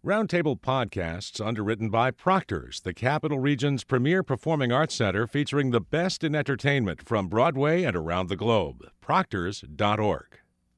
Roundtable Podcasts underwritten by Proctor's, the Capital Region's premier performing arts center featuring the best in entertainment from Broadway and around the globe. Proctors.org.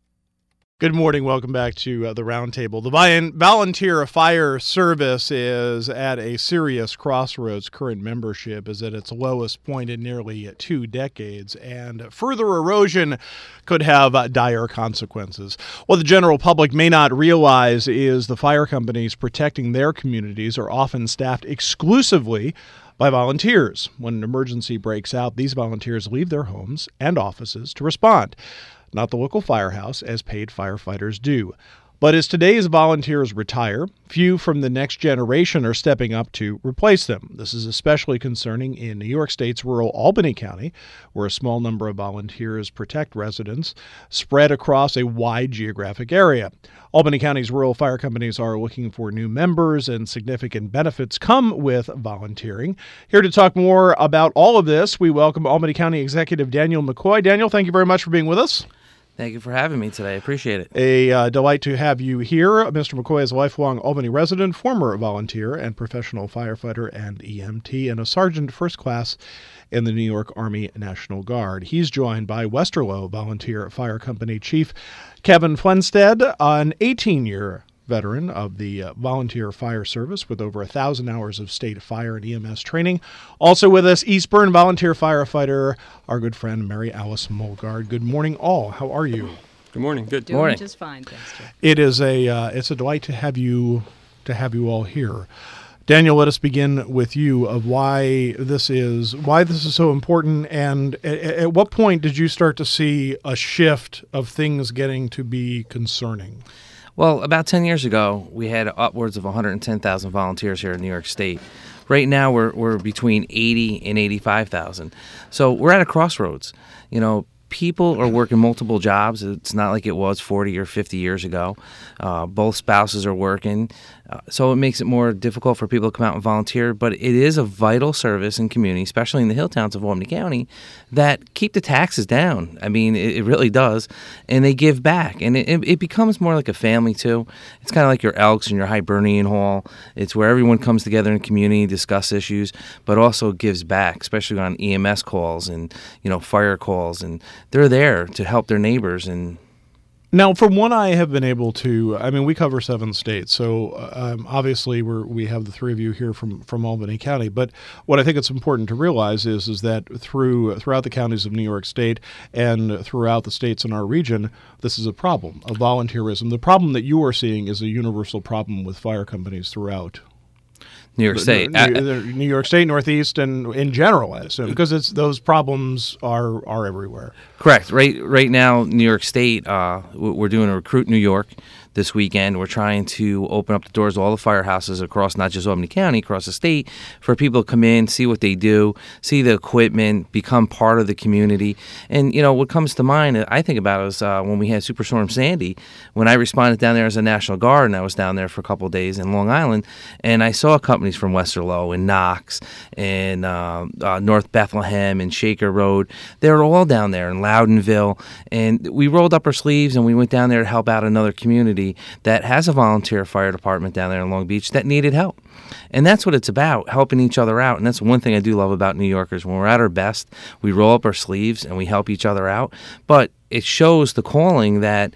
Good morning. Welcome back to the Roundtable. The Volunteer Fire Service is at a serious crossroads. Current membership is at its lowest point in nearly 2 decades, and further erosion could have dire consequences. What the general public may not realize is the fire companies protecting their communities are often staffed exclusively by volunteers. When an emergency breaks out, these volunteers leave their homes and offices to respond. Not the local firehouse, as paid firefighters do. But as today's volunteers retire, few from the next generation are stepping up to replace them. This is especially concerning in New York State's rural Albany County, where a small number of volunteers protect residents spread across a wide geographic area. Albany County's rural fire companies are looking for new members, and significant benefits come with volunteering. Here to talk more about all of this, we welcome Albany County Executive Daniel McCoy. Daniel, thank you very much for being with us. Thank you for having me today. I appreciate it. A delight to have you here. Mr. McCoy is a lifelong Albany resident, former volunteer and professional firefighter and EMT, and a sergeant first class in the New York Army National Guard. He's joined by Westerlo Volunteer Fire Company Chief Kevin Flenstead, an 18-year veteran of the Volunteer Fire Service with over 1,000 hours of state fire and EMS training. Also with us, Eastburn volunteer firefighter, our good friend Mary Alice Mulgard. Good morning, all. How are you? Good morning. Good. Doing morning. Just fine, thanks, Jeff. It is it's a delight to have you all here. Daniel, let us begin with you of why this is so important, and at what point did you start to see a shift of things getting to be concerning? Well, about 10 years ago, we had upwards of 110,000 volunteers here in New York State. Right now, we're between 80 and 85,000. So we're at a crossroads. You know, people are working multiple jobs. It's not like it was 40 or 50 years ago. Both spouses are working. So it makes it more difficult for people to come out and volunteer. But it is a vital service in community, especially in the hill towns of Albany County, that keep the taxes down. I mean, it really does. And they give back. And it becomes more like a family, too. It's kind of like your Elks and your Hibernian Hall. It's where everyone comes together in community, discuss issues, but also gives back, especially on EMS calls and, fire calls. And they're there to help their neighbors. And now, from what I have been able to, we cover 7 states, so obviously we have the three of you here from Albany County. But what I think it's important to realize is that throughout the counties of New York State and throughout the states in our region, this is a problem of volunteerism. The problem that you are seeing is a universal problem with fire companies throughout New York State, New York State, Northeast, and in general, I assume, because those problems are everywhere. Correct. Right now, New York State, we're doing a Recruit New York this weekend. We're trying to open up the doors to all the firehouses across not just Albany County, across the state, for people to come in, see what they do, see the equipment, become part of the community. And, what comes to mind, I think about is when we had Superstorm Sandy, when I responded down there as a National Guard, and I was down there for a couple of days in Long Island, and I saw companies from Westerlo and Knox and North Bethlehem and Shaker Road. They were all down there in Loudonville, and we rolled up our sleeves and we went down there to help out another community that has a volunteer fire department down there in Long Beach that needed help. And that's what it's about, helping each other out. And that's one thing I do love about New Yorkers. When we're at our best, we roll up our sleeves and we help each other out. But it shows the calling that,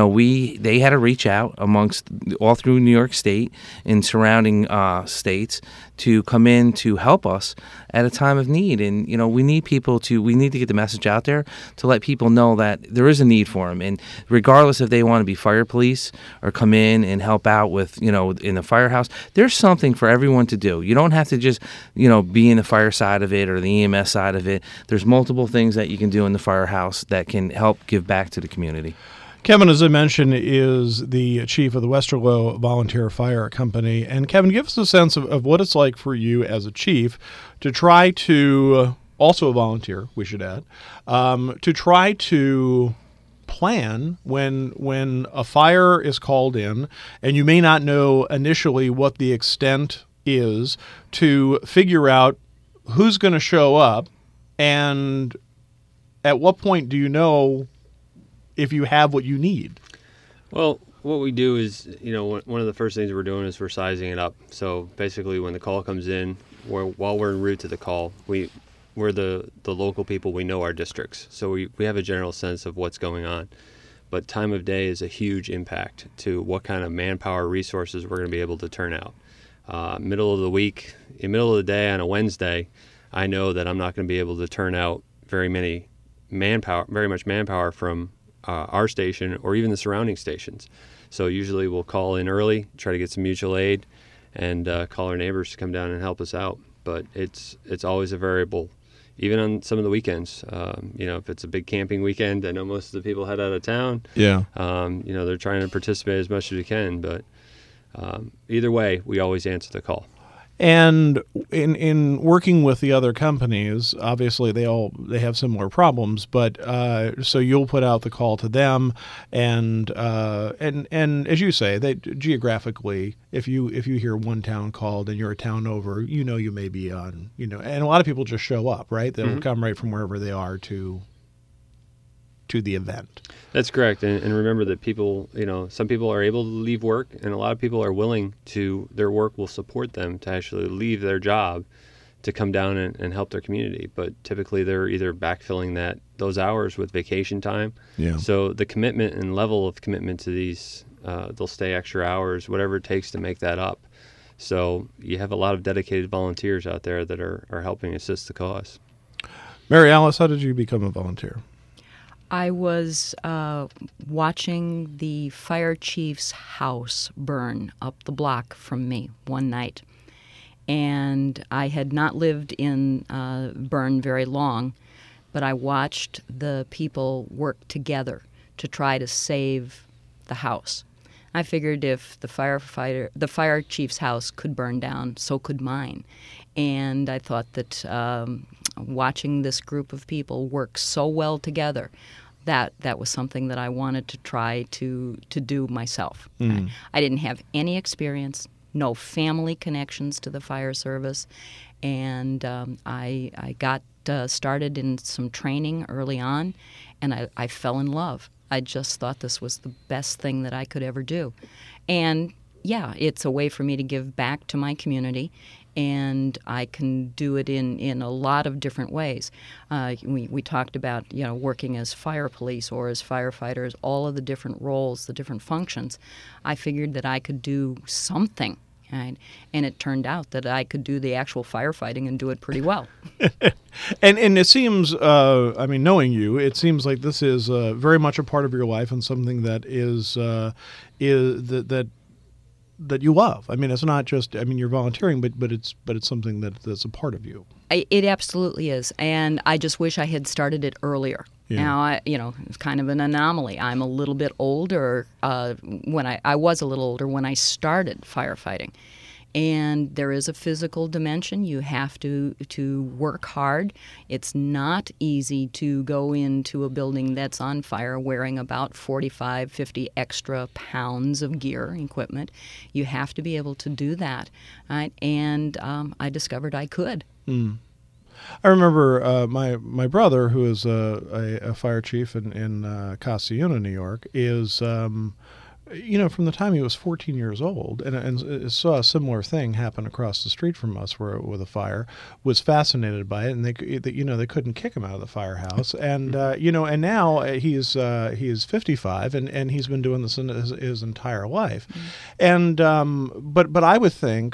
they had to reach out amongst all through New York State and surrounding states to come in to help us at a time of need. And, we need to get the message out there to let people know that there is a need for them. And regardless if they want to be fire police or come in and help out with, in the firehouse, there's something for everyone to do. You don't have to just, be in the fire side of it or the EMS side of it. There's multiple things that you can do in the firehouse that can help give back to the community. Kevin, as I mentioned, is the chief of the Westerlo Volunteer Fire Company. And Kevin, give us a sense of what it's like for you as a chief to try to, also a volunteer, we should add, to try to plan when a fire is called in, and you may not know initially what the extent is, to figure out who's going to show up, and at what point do you know if you have what you need? Well, what we do is, one of the first things we're doing is we're sizing it up. So basically, when the call comes in, while we're en route to the call, we're the local people. We know our districts, so we have a general sense of what's going on. But time of day is a huge impact to what kind of manpower resources we're going to be able to turn out. Middle of the week, middle of the day on a Wednesday, I know that I'm not going to be able to turn out very much manpower from our station or even the surrounding stations. So usually we'll call in early, try to get some mutual aid, and call our neighbors to come down and help us out. But it's always a variable, even on some of the weekends. If it's a big camping weekend, I know most of the people head out of town. Yeah. They're trying to participate as much as we can, but either way, we always answer the call. And in working with the other companies, obviously they have similar problems, but so you'll put out the call to them, and as you say, they geographically, if you hear one town called and you're a town over, you may be on, and a lot of people just show up, right? They'll come right from wherever they are to the event. That's correct. And remember that people, some people are able to leave work, and a lot of people are willing to, their work will support them to actually leave their job to come down and help their community. But typically they're either backfilling those hours with vacation time. Yeah. So the commitment and level of commitment to these, they'll stay extra hours, whatever it takes to make that up. So you have a lot of dedicated volunteers out there that are helping assist the cause. Mary Alice, how did you become a volunteer? I was watching the fire chief's house burn up the block from me one night. And I had not lived in Bern very long, but I watched the people work together to try to save the house. I figured if the fire chief's house could burn down, so could mine. And I thought that watching this group of people work so well together, that was something that I wanted to try to do myself. I didn't have any experience, no family connections to the fire service, and I got started in some training early on, and I fell in love. I just thought this was the best thing that I could ever do. And yeah, it's a way for me to give back to my community, and I can do it in a lot of different ways. We talked about working as fire police or as firefighters, all of the different roles, the different functions. I figured that I could do something, right? And it turned out that I could do the actual firefighting and do it pretty well. And it seems, knowing you, it seems like this is very much a part of your life and something that is that you love. I mean, it's not just, you're volunteering, but it's something that's a part of you. It absolutely is, and I just wish I had started it earlier. Yeah. Now, it's kind of an anomaly. I'm a little bit older. When I was a little older when I started firefighting, and there is a physical dimension. You have to work hard. It's not easy to go into a building that's on fire wearing about 45, 50 extra pounds of gear, equipment. You have to be able to do that. Right? And I discovered I could. I remember my brother, who is a fire chief in Casiuna, New York, is from the time he was 14 years old and saw a similar thing happen across the street from us with a fire, was fascinated by it, and they couldn't kick him out of the firehouse, and and now he's 55 and he's been doing this his entire life, and but I would think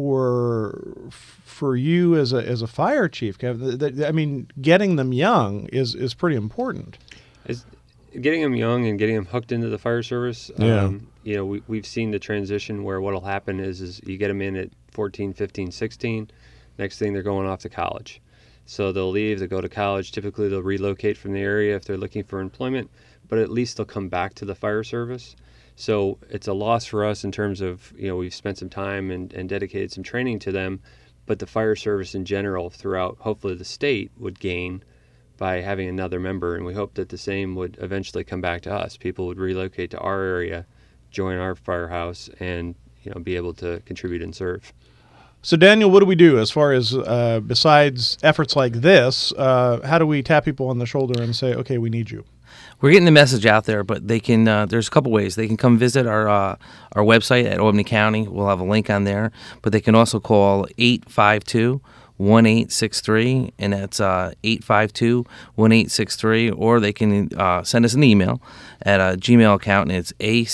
for you as a fire chief, Kevin, getting them young is pretty important. Getting them young and getting them hooked into the fire service, we've seen the transition where what'll happen is you get them in at 14, 15, 16. Next thing, they're going off to college. So they'll leave, they'll go to college. Typically, they'll relocate from the area if they're looking for employment, but at least they'll come back to the fire service. So it's a loss for us in terms of, we've spent some time and dedicated some training to them, but the fire service in general throughout, hopefully the state, would gain by having another member, and we hope that the same would eventually come back to us. People would relocate to our area, join our firehouse, and be able to contribute and serve. So Daniel, what do we do as far as besides efforts like this? How do we tap people on the shoulder and say, okay, we need you? we're getting the message out there, but they can. There's a couple ways they can come visit our website at Albany County. We'll have a link on there, but they can also call 852-1863, and that's 852-1863, or they can send us an email at a Gmail account, and it's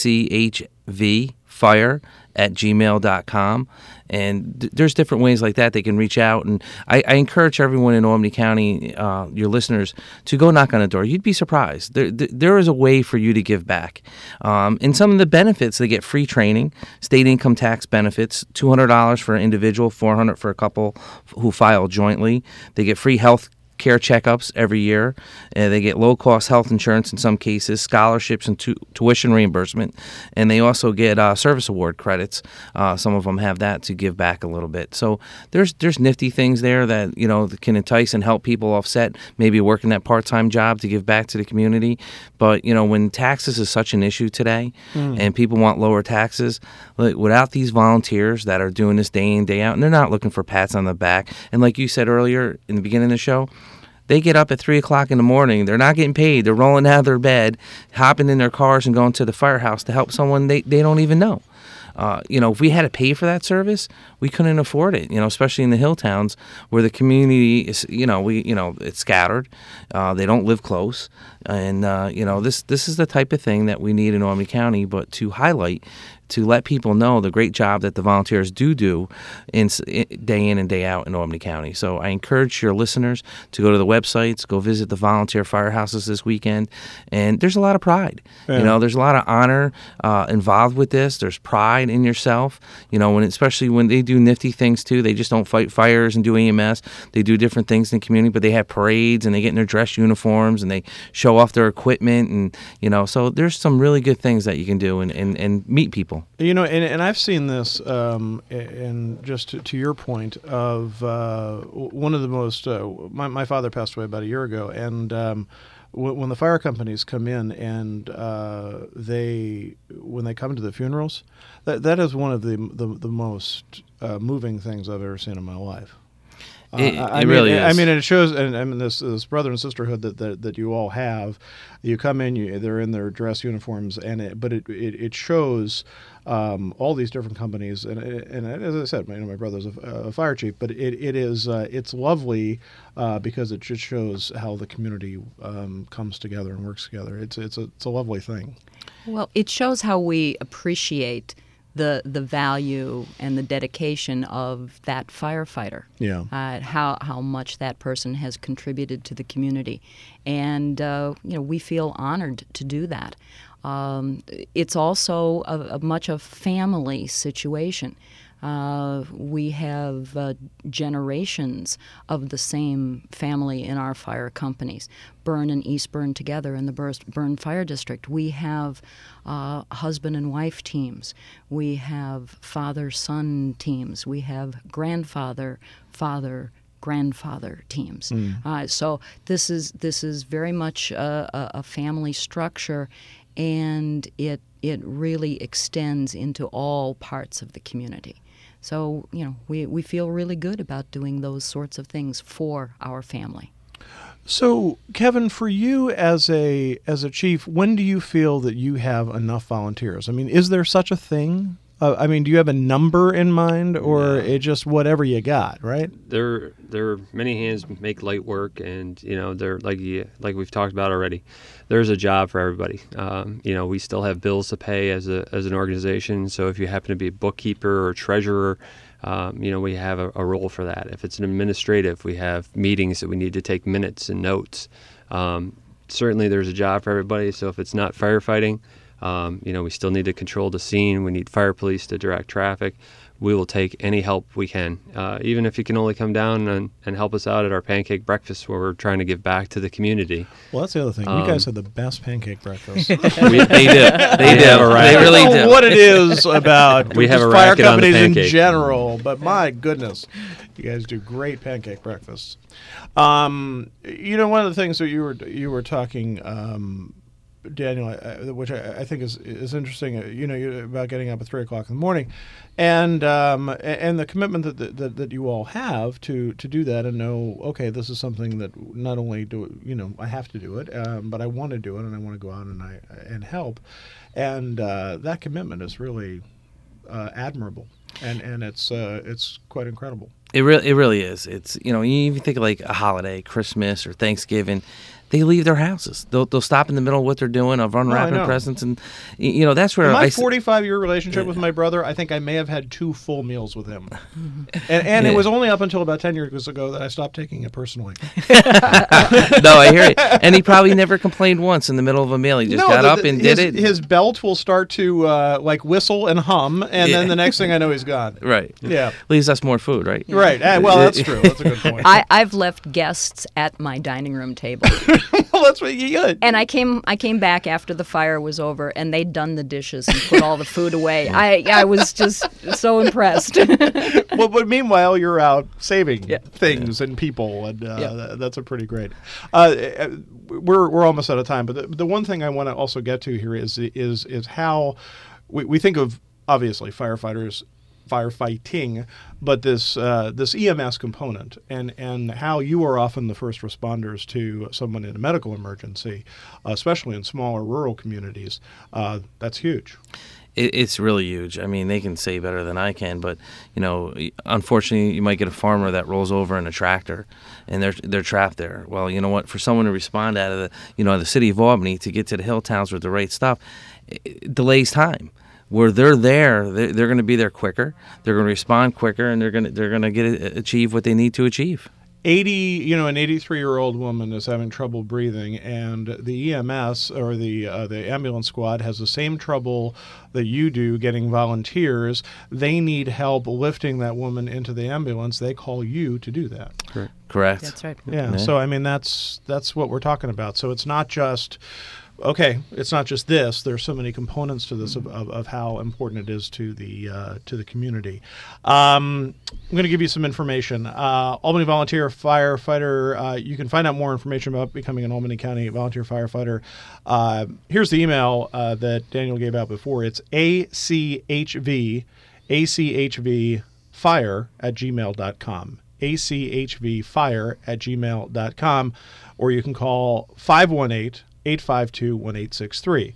achvfire@gmail.com. And there's different ways like that they can reach out. And I encourage everyone in Albany County, your listeners, to go knock on a door. You'd be surprised. There is a way for you to give back. And some of the benefits, they get free training, state income tax benefits, $200 for an individual, $400 for a couple who file jointly. They get free health care checkups every year. They get low-cost health insurance in some cases, scholarships and tuition reimbursement, and they also get service award credits. Some of them have that to give back a little bit. So there's nifty things there that that can entice and help people offset maybe working that part-time job to give back to the community. But when taxes is such an issue today, and people want lower taxes, without these volunteers that are doing this day in, day out, and they're not looking for pats on the back. And like you said earlier in the beginning of the show, they get up at 3 o'clock in the morning. They're not getting paid. They're rolling out of their bed, hopping in their cars and going to the firehouse to help someone they don't even know. If we had to pay for that service, we couldn't afford it. Especially in the hill towns where the community is, it's scattered. They don't live close, and this is the type of thing that we need in Albany County. But to highlight, to let people know the great job that the volunteers do day in and day out in Albany County. So I encourage your listeners to go to the websites, go visit the volunteer firehouses this weekend, and there's a lot of pride. Yeah. There's a lot of honor involved with this. There's pride in yourself. Especially when they do nifty things too. They just don't fight fires and do EMS. They do different things in the community, but they have parades and they get in their dress uniforms and they show off their equipment, and so there's some really good things that you can do and meet people. And I've seen this, and just to your point of one of the most. My father passed away about a year ago, and when the fire companies come in and when they come to the funerals, that is one of the most moving things I've ever seen in my life. It really is. I mean, it shows, and this brother and sisterhood that you all have. You come in, they're in their dress uniforms, but it shows all these different companies, and as I said, my brother's a fire chief, but it's lovely because it just shows how the community comes together and works together. It's a lovely thing. Well, it shows how we appreciate the value and the dedication of that firefighter. Yeah. How much that person has contributed to the community, and we feel honored to do that. It's also a much a family situation. We have generations of the same family in our fire companies, Bern and Eastburn together in the Bern Fire District. We have husband and wife teams. We have father-son teams. We have grandfather teams. So this is very much a family structure, and it really extends into all parts of the community. So, we feel really good about doing those sorts of things for our family. So, Kevin, for you as a chief, when do you feel that you have enough volunteers? I mean, is there such a thing? Do you have a number in mind, or it just whatever you got, right? There are many hands make light work, and they're like we've talked about already. There's a job for everybody. We still have bills to pay as an organization. So if you happen to be a bookkeeper or treasurer, we have a role for that. If it's an administrative, we have meetings that we need to take minutes and notes. Certainly, there's a job for everybody. So if it's not firefighting, we still need to control the scene. We need fire police to direct traffic. We will take any help we can, even if you can only come down and help us out at our pancake breakfast where we're trying to give back to the community. Well, that's the other thing. You guys have the best pancake breakfast. They do. They really do. I don't know what it is about we have a fire racket on the companies in pancake. general, but my goodness, you guys do great pancake breakfasts. One of the things that you were talking Daniel, which I think is interesting. About getting up at 3:00 in the morning, and the commitment that you all have to do that and know, okay, this is something that not only I have to do it, but I want to do it and I want to go out and help, and that commitment is really admirable, and it's quite incredible. It really is. It's you even think of like a holiday, Christmas or Thanksgiving. They leave their houses. They'll stop in the middle of what they're doing of unwrapping presents, and that's where in my 45-year relationship with my brother, I think I may have had 2 full meals with him, and it was only up until about 10 years ago that I stopped taking it personally. No, I hear it, and he probably never complained once in the middle of a meal. He just got up and did it. His belt will start to like whistle and hum, and then the next thing I know, he's gone. Right. Yeah. Leaves us more food, right? Right. Well, that's true. That's a good point. I've left guests at my dining room table. Well, that's what you get. And I came back after the fire was over, and they'd done the dishes and put all the food away. I was just so impressed. Well, but meanwhile, you're out saving things and people, and that's a pretty great. We're almost out of time, but the one thing I want to also get to here is how we think of, obviously, firefighting, but this EMS component and how you are often the first responders to someone in a medical emergency, especially in smaller rural communities. That's huge. It's really huge. I mean, they can say better than I can, but unfortunately, you might get a farmer that rolls over in a tractor, and they're trapped there. Well, you know what? For someone to respond out of the city of Albany to get to the hill towns with the right stuff, it delays time. Where they're there, they're going to be there quicker. They're going to respond quicker, and they're going to achieve what they need to achieve. An 83-year-old woman is having trouble breathing, and the EMS or the ambulance squad has the same trouble that you do getting volunteers. They need help lifting that woman into the ambulance. They call you to do that. Correct. That's right. Yeah. So I mean, that's what we're talking about. So it's not just. Okay, it's not just this. There's so many components to this of how important it is to the community. I'm going to give you some information. Albany Volunteer Firefighter. You can find out more information about becoming an Albany County Volunteer Firefighter. Here's the email that Daniel gave out before. It's achvfire@gmail.com. achvfire@gmail.com, or you can call 518-852-1863.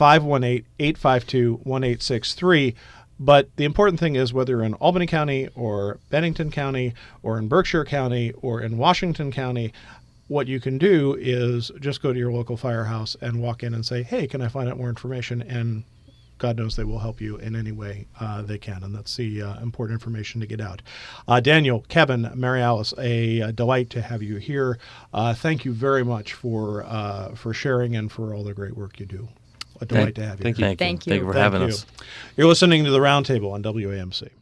518-852-1863. But the important thing is whether you're in Albany County or Bennington County or in Berkshire County or in Washington County, what you can do is just go to your local firehouse and walk in and say, hey, can I find out more information? And God knows they will help you in any way they can, and that's the important information to get out. Daniel, Kevin, Mary Alice, a delight to have you here. Thank you very much for sharing and for all the great work you do. A delight to have you. Thank you. Thank you. Thank you for having us. You're listening to The Roundtable on WAMC.